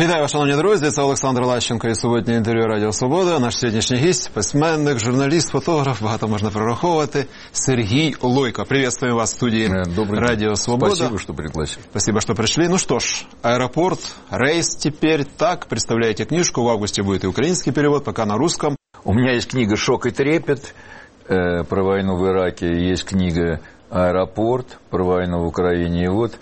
Вітаю вас, шановні друзі, це Олександр Лащенко і суботнє інтерв'ю Радіо Свобода. Наш сьогоднішній гість, письменник, журналіст, фотограф, багато можна прораховувати, Сергій Лойко. Приветствуем вас в студии Радио Свобода. Спасибо, что пригласили. Спасибо, что пришли. Ну что ж, аэропорт, рейс теперь. Так, представляете книжку, в августе будет и украинский перевод, пока на русском. У меня есть книга «Шок и трепет» про войну в Ираке, есть книга «Аэропорт» про войну в Украине. И вот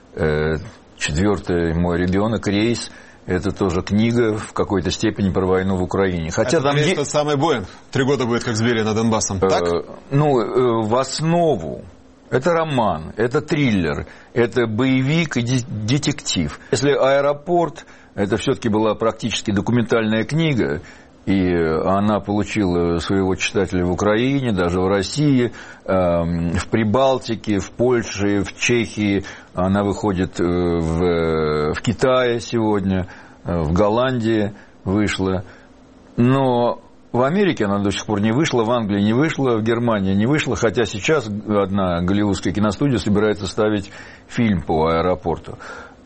четвертый мой ребенок, «Рейс». Это тоже книга в какой-то степени про войну в Украине. Хотя это там тот самый Боинг. 3 года будет, как сбили над Донбассом. Так? В основу это роман, это триллер, это боевик и детектив. Если «Аэропорт» это все-таки была практически документальная книга, и она получила своего читателя в Украине, даже в России, в Прибалтике, в Польше, в Чехии. Она выходит в Китае сегодня, в Голландии вышла. Но в Америке она до сих пор не вышла, в Англии не вышла, в Германии не вышла. Хотя сейчас одна голливудская киностудия собирается ставить фильм по «Аэропорту».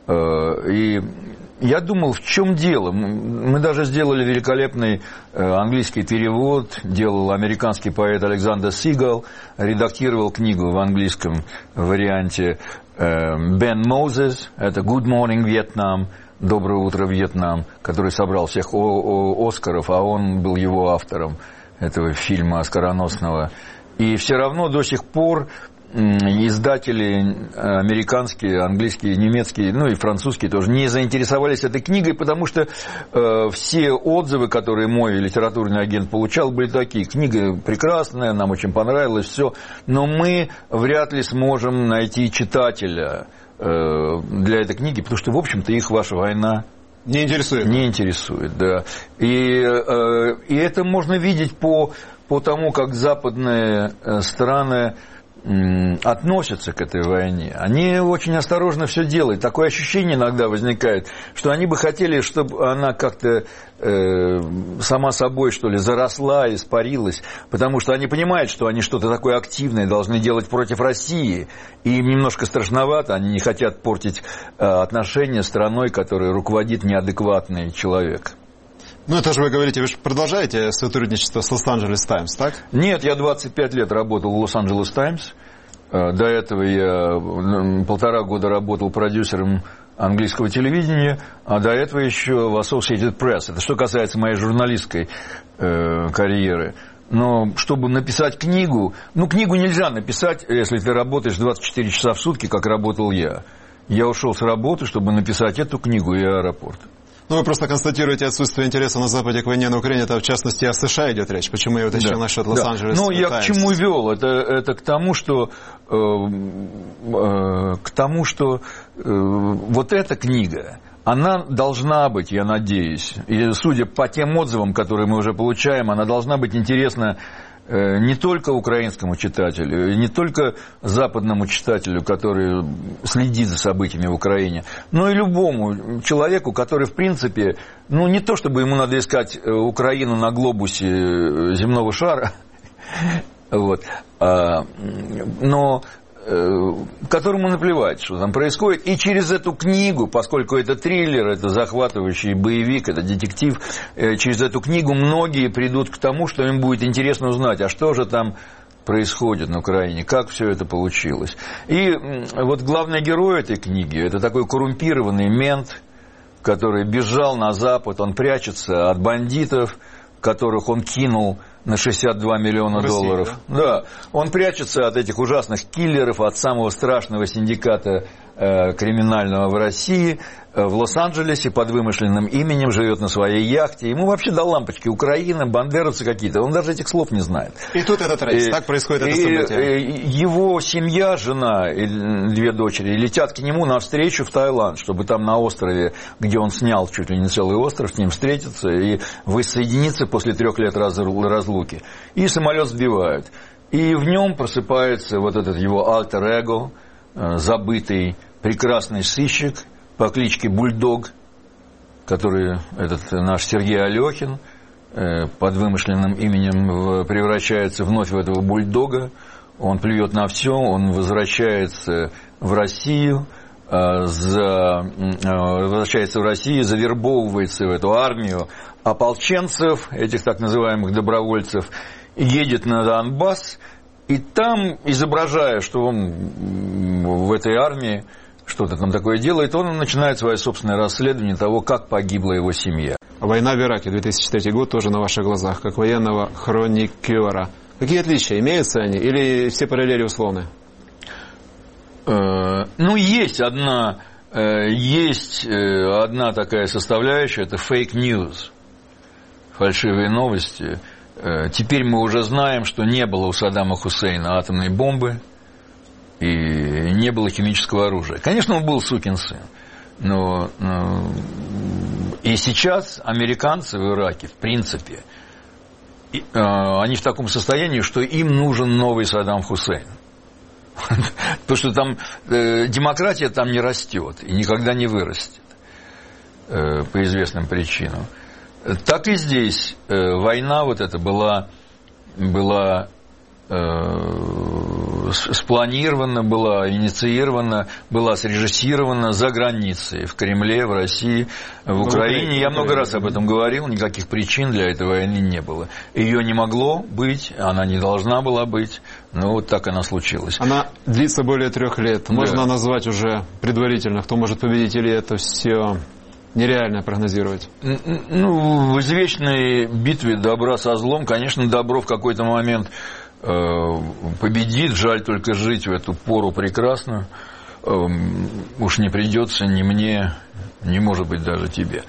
И я думал, в чем дело. Мы даже сделали великолепный английский перевод, делал американский поэт Александр Сигал, редактировал книгу в английском варианте Бен Моузес, это «Good Morning, Vietnam», «Доброе утро, Вьетнам», который собрал всех Оскаров, а он был его автором этого фильма оскароносного. И все равно до сих пор издатели американские, английские, немецкие, ну и французские тоже не заинтересовались этой книгой, потому что все отзывы, которые мой литературный агент получал, были такие: книга прекрасная, нам очень понравилось, все, но мы вряд ли сможем найти читателя для этой книги, потому что, в общем-то, их ваша война не интересует. Не интересует, да. И это можно видеть по тому, как западные страны относятся к этой войне. Они очень осторожно все делают. Такое ощущение иногда возникает, что они бы хотели, чтобы она как-то сама собой, что ли, заросла, испарилась, потому что они понимают, что они что-то такое активное должны делать против России, и им немножко страшновато, они не хотят портить отношения с страной, которой руководит неадекватный человек. Ну, это же вы говорите, вы же продолжаете сотрудничество с Лос-Анджелес Таймс, так? Нет, я 25 лет работал в Лос-Анджелес Таймс. До этого я 1,5 года работал продюсером английского телевидения, а до этого еще в Associated Press. Это что касается моей журналистской карьеры. Но чтобы написать книгу... книгу нельзя написать, если ты работаешь 24 часа в сутки, как работал я. Я ушел с работы, чтобы написать эту книгу и «Аэропорт». Вы просто констатируете отсутствие интереса на Западе к войне на Украине. Это, в частности, о США идет речь. Почему я уточнил насчет Лос-Анджелес Таймс? Я к чему вел? Это к тому, что вот эта книга, она должна быть, я надеюсь, и судя по тем отзывам, которые мы уже получаем, она должна быть интересна не только украинскому читателю, не только западному читателю, который следит за событиями в Украине, но и любому человеку, который, в принципе, не то чтобы ему надо искать Украину на глобусе земного шара, но которому наплевать, что там происходит. И через эту книгу, поскольку это триллер, это захватывающий боевик, это детектив, через эту книгу многие придут к тому, что им будет интересно узнать, а что же там происходит на Украине, как все это получилось. И вот главный герой этой книги – это такой коррумпированный мент, который бежал на Запад, он прячется от бандитов, которых он кинул на 62 миллиона долларов. Да, он прячется от этих ужасных киллеров, от самого страшного синдиката криминального в России, в Лос-Анджелесе под вымышленным именем, живет на своей яхте. Ему вообще до лампочки Украина, бандеровцы какие-то. Он даже этих слов не знает. И тут этот рейс, так происходит это событие. Его семья, жена и 2 дочери летят к нему навстречу в Таиланд, чтобы там на острове, где он снял чуть ли не целый остров, с ним встретиться и воссоединиться после 3 лет разлуки. И самолет сбивают. И в нем просыпается вот этот его альтер-эго, забытый прекрасный сыщик по кличке Бульдог, который этот наш Сергей Алехин под вымышленным именем превращается вновь в этого бульдога. Он плюет на все, он возвращается в Россию, возвращается в Россию, завербовывается в эту армию ополченцев, этих так называемых добровольцев, едет на Донбасс, и там, изображая, что он в этой армии что-то там такое делает, он начинает свое собственное расследование того, как погибла его семья. Война в Ираке, 2003 год, тоже на ваших глазах, как военного хроникера. Какие отличия? Имеются они или все параллели условны? Ну, есть одна такая составляющая, это fake news, фальшивые новости. Теперь мы уже знаем, что не было у Саддама Хусейна атомной бомбы и не было химического оружия. Конечно, он был сукин сын, но и сейчас американцы в Ираке, в принципе, они в таком состоянии, что им нужен новый Саддам Хусейн. Потому что там демократия там не растет и никогда не вырастет по известным причинам. Так и здесь война вот эта была спланирована, была инициирована, была срежиссирована за границей, в Кремле, в России, в Украине. Я много раз об этом говорил, никаких причин для этой войны не было. Ее не могло быть, она не должна была быть, но вот так она случилась. Она длится более 3 лет. Можно назвать уже предварительно, кто может победить, или это все нереально прогнозировать? Ну, в извечной битве добра со злом, конечно, добро в какой-то момент победит, жаль только жить в эту пору прекрасную. Уж не придется ни мне, не может быть даже тебе.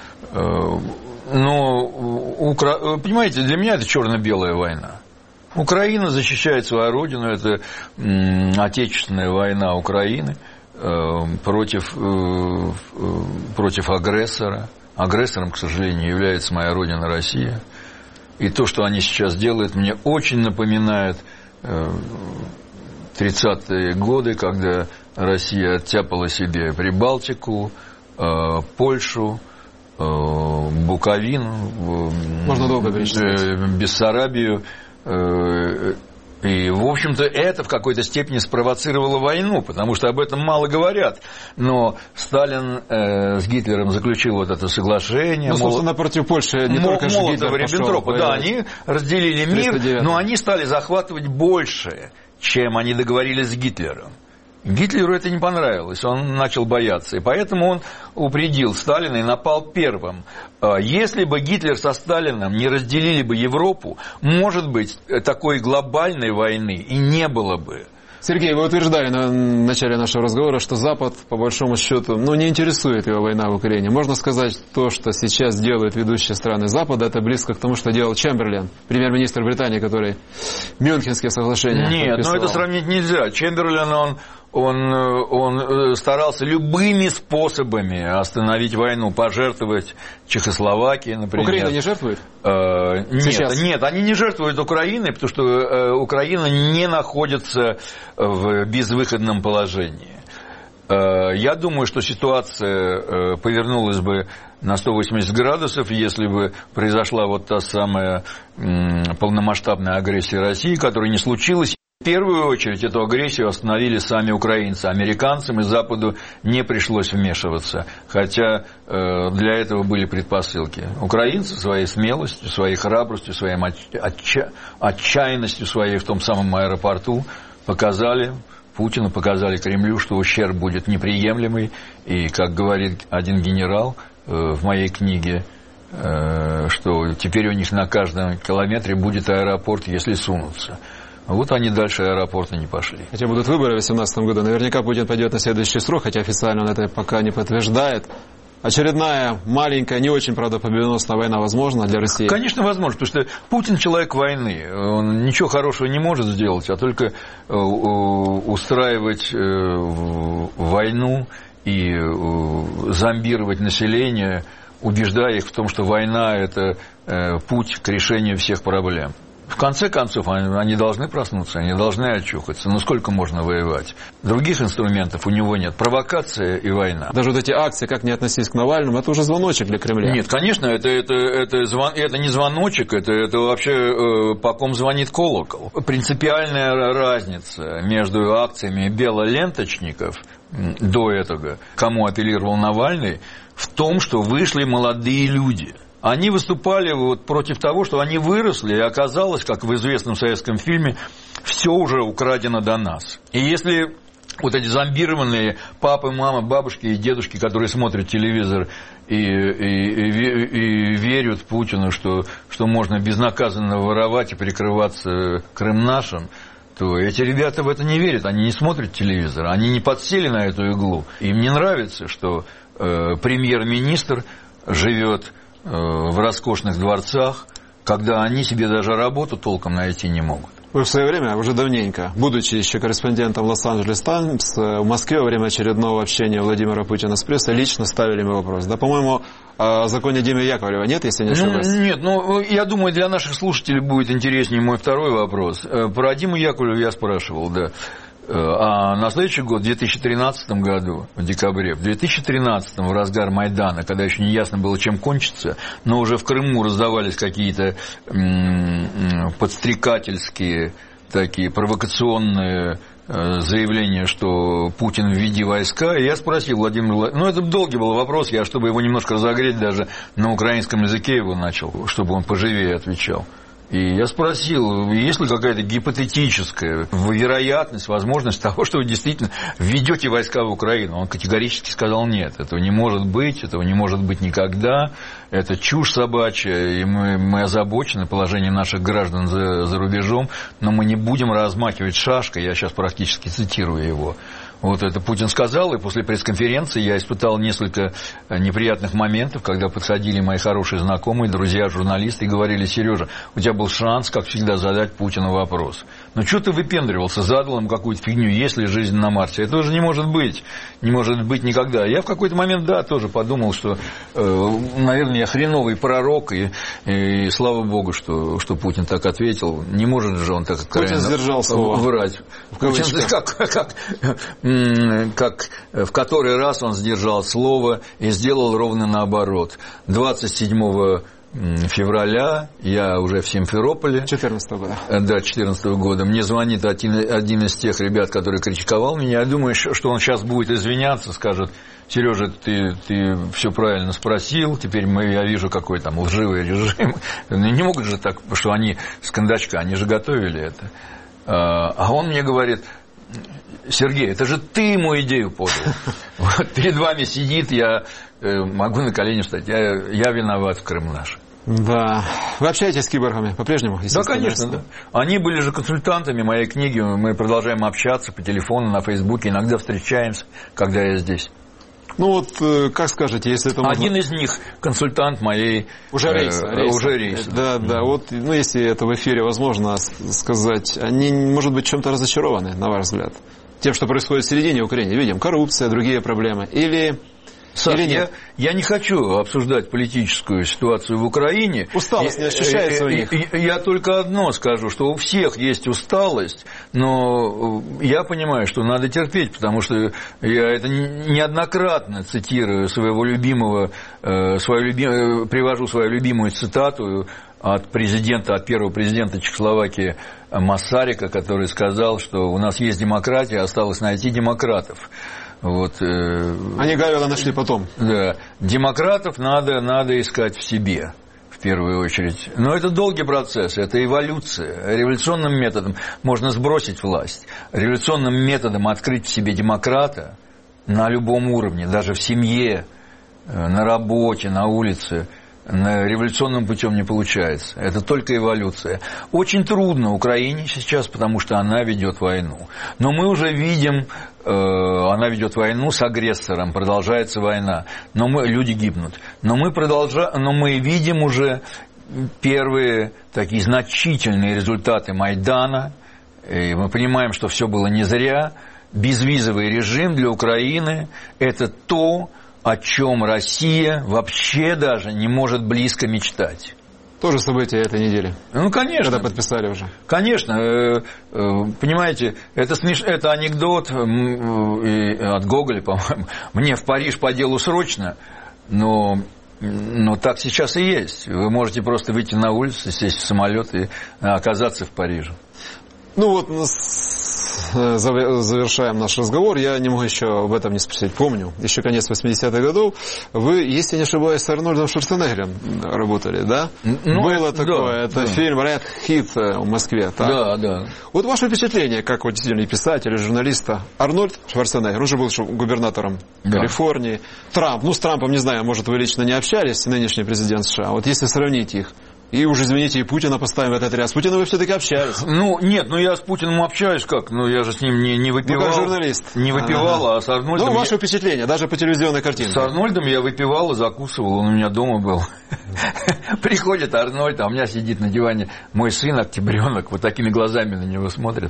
Но, понимаете, для меня это черно-белая война. Украина защищает свою родину, это отечественная война Украины против агрессора. Агрессором, к сожалению, является моя родина Россия. И то, что они сейчас делают, мне очень напоминает 30-е годы, когда Россия оттяпала себе Прибалтику, Польшу, Буковину, можно долго перечислять, Бессарабию. И, в общем-то, это в какой-то степени спровоцировало войну, потому что об этом мало говорят. Но Сталин с Гитлером заключил вот это соглашение. Ну, собственно, против Польши не только же Гитлер Молотова-Риббентропа. Да, они разделили мир, но они стали захватывать больше, чем они договорились с Гитлером. Гитлеру это не понравилось, он начал бояться, и поэтому он упредил Сталина и напал первым. Если бы Гитлер со Сталином не разделили бы Европу, может быть, такой глобальной войны и не было бы. Сергей, вы утверждали на начале нашего разговора, что Запад, по большому счету, не интересует его война в Украине. Можно сказать, то, что сейчас делают ведущие страны Запада, это близко к тому, что делал Чемберлен, премьер-министр Британии, который Мюнхенские соглашения Нет, подписал. но это сравнить нельзя. Чемберлен, он старался любыми способами остановить войну, пожертвовать Чехословакии, например. Украина не жертвует? Нет, они не жертвуют Украиной, потому что Украина не находится в безвыходном положении. Я думаю, что ситуация повернулась бы на 180 градусов, если бы произошла вот та самая полномасштабная агрессия России, которая не случилась. В первую очередь эту агрессию остановили сами украинцы. Американцам и Западу не пришлось вмешиваться, хотя для этого были предпосылки. Украинцы своей смелостью, своей храбростью, своей отчаянностью своей в том самом аэропорту показали Путину, показали Кремлю, что ущерб будет неприемлемый. И, как говорит один генерал в моей книге, что теперь у них на каждом километре будет аэропорт, если сунутся. Вот они дальше аэропорта не пошли. Хотя будут выборы в 2018 году. Наверняка Путин пойдет на следующий срок, хотя официально он это пока не подтверждает. Очередная маленькая, не очень, правда, победоносная война возможна для России? Конечно, возможно, потому что Путин человек войны. Он ничего хорошего не может сделать, а только устраивать войну и зомбировать население, убеждая их в том, что война – это путь к решению всех проблем. В конце концов, они должны проснуться, они должны очухаться. Но сколько можно воевать? Других инструментов у него нет. Провокация и война. Даже вот эти акции, как не относись к Навальному, это уже звоночек для Кремля. Нет, конечно, это не звоночек, это вообще по ком звонит колокол. Принципиальная разница между акциями белоленточников до этого, кому апеллировал Навальный, в том, что вышли молодые люди. Они выступали вот против того, что они выросли, и оказалось, как в известном советском фильме, все уже украдено до нас. И если вот эти зомбированные папы, мамы, бабушки и дедушки, которые смотрят телевизор и верят Путину, что можно безнаказанно воровать и прикрываться Крым нашим, то эти ребята в это не верят, они не смотрят телевизор, они не подсели на эту иглу. Им не нравится, что премьер-министр живет в роскошных дворцах, когда они себе даже работу толком найти не могут. Вы в свое время, уже давненько, будучи еще корреспондентом Лос-Анджелес Таймс, в Москве во время очередного общения Владимира Путина с прессой лично ставили мне вопрос. Да, по-моему, о законе Димы Яковлева нет, если не ошибаюсь? Нет, я думаю, для наших слушателей будет интереснее мой второй вопрос. Про Диму Яковлева я спрашивал, да. А на следующий год, в 2013 году, в декабре, в 2013 в разгар Майдана, когда еще не ясно было, чем кончится, но уже в Крыму раздавались какие-то подстрекательские, такие провокационные заявления, что Путин введи войска. И я спросил Владимира, это долгий был вопрос, я, чтобы его немножко разогреть, даже на украинском языке его начал, чтобы он поживее отвечал. И я спросил, есть ли какая-то гипотетическая вероятность, возможность того, что вы действительно введете войска в Украину? Он категорически сказал нет, этого не может быть никогда, это чушь собачья, и мы озабочены положением наших граждан за рубежом, но мы не будем размахивать шашкой, я сейчас практически цитирую его. Вот это Путин сказал, и после пресс-конференции я испытал несколько неприятных моментов, когда подходили мои хорошие знакомые, друзья, журналисты, и говорили: Сережа, у тебя был шанс, как всегда, задать Путину вопрос. Ну, что ты выпендривался, задал ему какую-то фигню, есть ли жизнь на Марсе? Это уже не может быть никогда. Я в какой-то момент, да, тоже подумал, что, наверное, я хреновый пророк, и слава богу, что Путин так ответил. Не может же он так Путин сдержал слово. Врать. Как в который раз он сдержал слово и сделал ровно наоборот. 27 февраля я уже в Симферополе. 2014 года. Да, 2014 года. Мне звонит один из тех ребят, который критиковал меня. Я думаю, что он сейчас будет извиняться, скажет: Сережа, ты все правильно спросил, теперь я вижу, какой там лживый режим. Не могут же так, что они с кондачка, они же готовили это. А он мне говорит: Сергей, это же ты ему идею подал. Вот перед вами сидит, я могу на колени встать, я виноват в Крым наш. Да. Вы общаетесь с киборгами по-прежнему? Да, конечно, да. Они были же консультантами моей книги, мы продолжаем общаться по телефону, на Фейсбуке, иногда встречаемся, когда я здесь. Ну вот, как скажете, если это можно... Один из них консультант моей... Уже рейса. Да, вот, если это в эфире возможно сказать, они, может быть, чем-то разочарованы, на ваш взгляд? Тем, что происходит в середине Украины, видим, коррупция, другие проблемы, или нет? Я не хочу обсуждать политическую ситуацию в Украине. Усталость не ощущается у них? Я только одно скажу, что у всех есть усталость, но я понимаю, что надо терпеть, потому что я это неоднократно цитирую привожу свою любимую цитату от первого президента Чехословакии Массарика, который сказал, что у нас есть демократия, осталось найти демократов. Вот, они Гавела нашли потом. Да. Демократов надо искать в себе, в первую очередь. Но это долгий процесс, это эволюция. Революционным методом можно сбросить власть. Революционным методом открыть в себе демократа на любом уровне, даже в семье, на работе, на улице, революционным путем не получается. Это только эволюция. Очень трудно Украине сейчас, потому что она ведет войну. Но мы уже видим, она ведет войну с агрессором, продолжается война. Люди гибнут. Но мы видим уже первые такие значительные результаты Майдана. И мы понимаем, что все было не зря. Безвизовый режим для Украины – это то, о чем Россия вообще даже не может близко мечтать. Тоже событие этой недели. Ну, конечно. Когда подписали уже. Конечно. Понимаете, это анекдот от Гоголя, по-моему. Мне в Париж по делу срочно, но так сейчас и есть. Вы можете просто выйти на улицу, сесть в самолет и оказаться в Париже. Ну вот, завершаем наш разговор. Я не могу еще об этом не спросить. Помню, еще конец 80-х годов. Вы, если не ошибаюсь, с Арнольдом Шварценеггером работали, да? Ну, было такое. Да, это фильм «Red Hit» в Москве. Так? Да. Вот ваше впечатление, как вот действительно писателя, журналиста. Арнольд Шварценеггер, он же был губернатором Калифорнии. Трамп, с Трампом, не знаю, может, вы лично не общались, нынешний президент США. Вот если сравнить их. И уже, извините, и Путина поставим в этот ряд. С Путиным вы все-таки общались. Нет, я с Путиным общаюсь как? Я же с ним не выпивал. Как журналист. Не выпивал, а с Арнольдом... ваше впечатление, даже по телевизионной картинке. С Арнольдом я выпивал и закусывал, он у меня дома был. Приходит Арнольд, а у меня сидит на диване мой сын, октябренок, вот такими глазами на него смотрит.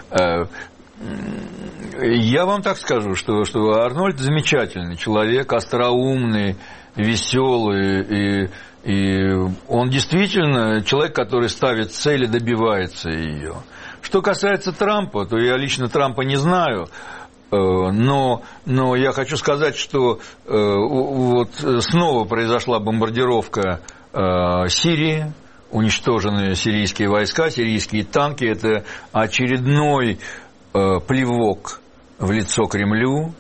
Я вам так скажу, что Арнольд замечательный человек, остроумный, веселый, и он действительно человек, который ставит цель и добивается ее. Что касается Трампа, то я лично Трампа не знаю, но я хочу сказать, что вот снова произошла бомбардировка Сирии, уничтожены сирийские войска, сирийские танки. Это очередной плевок в лицо Кремлю.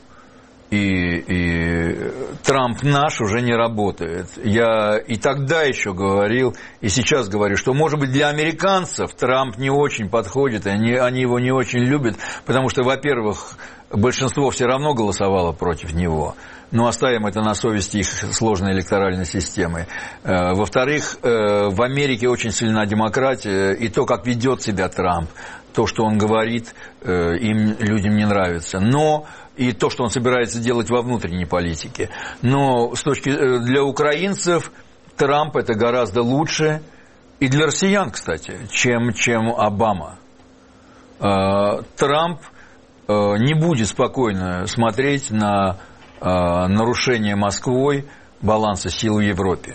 И Трамп наш уже не работает. Я и тогда еще говорил, и сейчас говорю, что, может быть, для американцев Трамп не очень подходит, они его не очень любят, потому что, во-первых, большинство все равно голосовало против него. Но оставим это на совести их сложной электоральной системы. Во-вторых, в Америке очень сильна демократия, и то, как ведет себя Трамп, то, что он говорит, людям не нравится. И то, что он собирается делать во внутренней политике. Но для украинцев Трамп это гораздо лучше, и для россиян, кстати, чем Обама. Трамп не будет спокойно смотреть на нарушение Москвой баланса сил в Европе.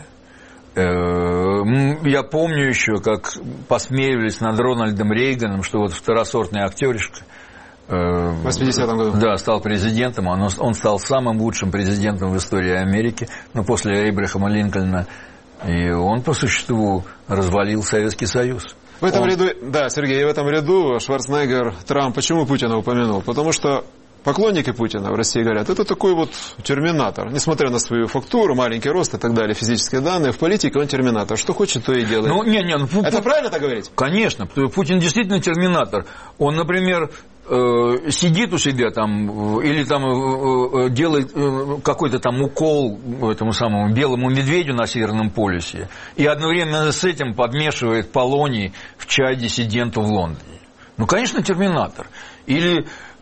Я помню еще, как посмеивались над Рональдом Рейганом, что вот второсортный актеришка в 80-м году. Да, стал президентом. Он стал самым лучшим президентом в истории Америки, после Эйбрахама Линкольна. И он, по существу, развалил Советский Союз. В этом ряду, да, Сергей, в этом ряду Шварценеггер, Трамп, почему Путина упомянул? Потому что поклонники Путина в России говорят, это такой вот терминатор. Несмотря на свою фактуру, маленький рост и так далее, физические данные, в политике он терминатор. Что хочет, то и делает. Это правильно так говорить? Конечно, Путин действительно терминатор. Он, например, сидит у себя там или там делает какой-то там укол этому самому белому медведю на Северном полюсе и одновременно с этим подмешивает полоний в чай диссиденту в Лондоне. Конечно, терминатор. Или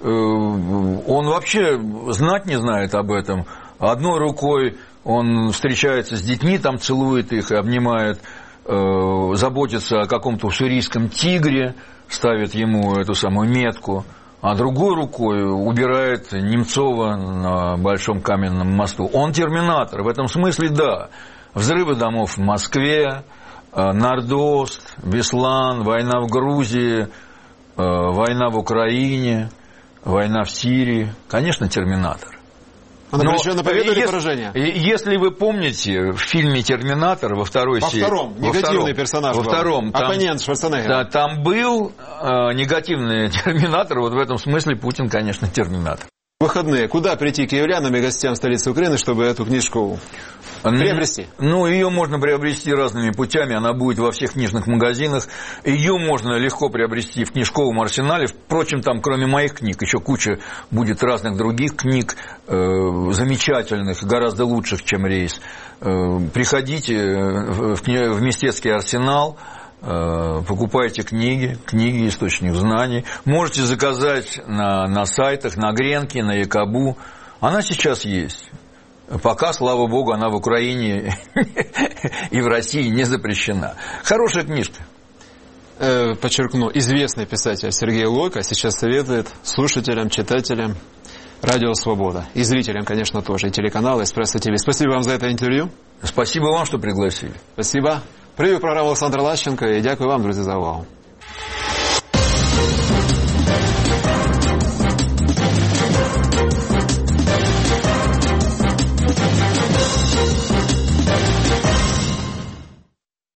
он вообще знать не знает об этом. Одной рукой он встречается с детьми, там целует их и обнимает, заботится о каком-то уссурийском тигре, ставит ему эту самую метку, а другой рукой убирает Немцова на Большом каменном мосту. Он терминатор. В этом смысле, да. Взрывы домов в Москве, Норд-Ост, Беслан, война в Грузии, война в Украине, война в Сирии. Конечно, терминатор. Он обречен на победу или поражение? Если вы помните, в фильме «Терминатор» во второй серии... Во втором, негативный персонаж. Во втором. Оппонент Шварценеггера. Да, там был негативный терминатор. Вот в этом смысле Путин, конечно, терминатор. Выходные. Куда прийти киевлянам и гостям столицы Украины, чтобы эту книжку приобрести? Ее можно приобрести разными путями. Она будет во всех книжных магазинах. Ее можно легко приобрести в книжковом арсенале. Впрочем, там, кроме моих книг, еще куча будет разных других книг, замечательных, гораздо лучших, чем «Рейс». Приходите в Мистецкий арсенал, покупайте книги «Источник знаний». Можете заказать на сайтах, на Гренке, на Якобу. Она сейчас есть. Пока, слава богу, она в Украине и в России не запрещена. Хорошая книжка. Подчеркну, известный писатель Сергей Лойко сейчас советует слушателям, читателям Радио Свобода. И зрителям, конечно, тоже. И телеканал Эспрессо ТВ. Спасибо вам за это интервью. Спасибо вам, что пригласили. Спасибо. Привів програму Олександр Лащенко і дякую вам, друзі, за увагу.